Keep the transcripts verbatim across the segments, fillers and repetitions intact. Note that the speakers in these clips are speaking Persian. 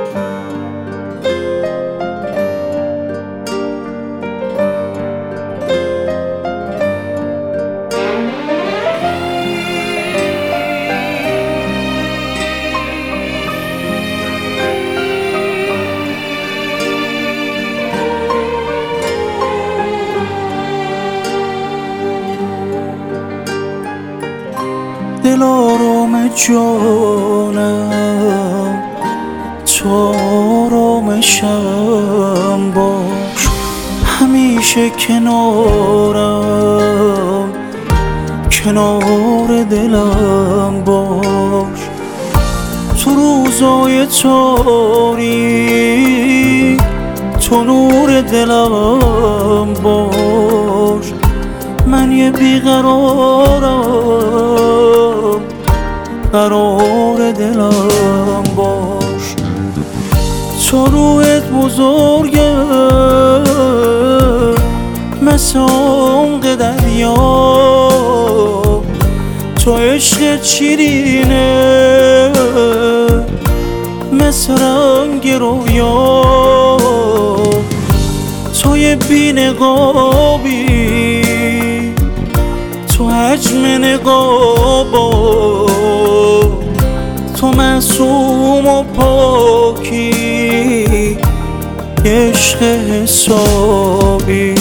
دل آرام جانم تو آرامشم باش، همیشه کنارم کنار دلم باش. تو روزای تاریک تو نور دلم باش. من یه بیقرارم قرار دلم باش. تو روحت بزرگه مثل عمق دریا، تو عشق شیرینه مثل رنگ رویا. تو یه بی‌نقابی تو حجم نقابا، تو معصوم و پاکی عشق حسابی.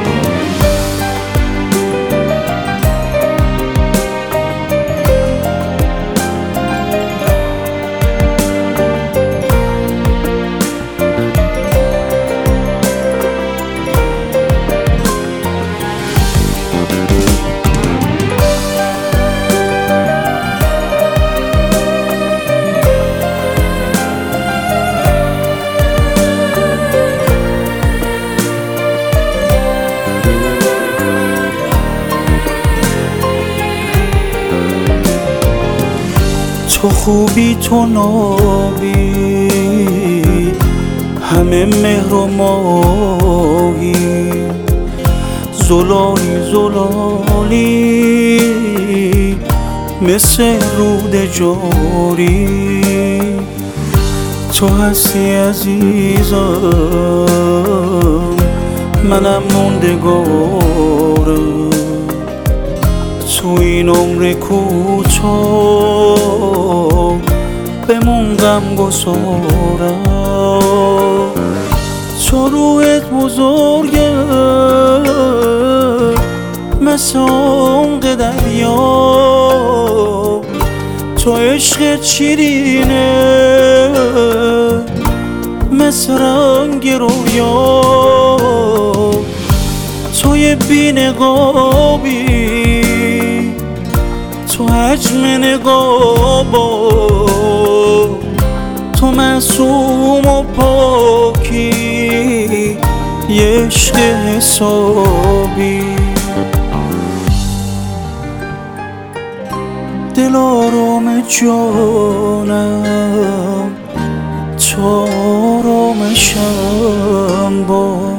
تو خوبی تو نابی همه مهر و ماهی، زلالی زلالی مثل رود جاری. تو هستی عزیزم منم موندگارم، تو این عمر کوتاه بمون غم گسارم. تو روحت بزرگه مثل عمق دریا، تو عشق شیرینه مثل رنگ رویا. تو یه بی‌نقابی تو حجم نقابا، تو معصوم و پاکی عشق حسابی. دل آرام جانم تو آرامشم باش.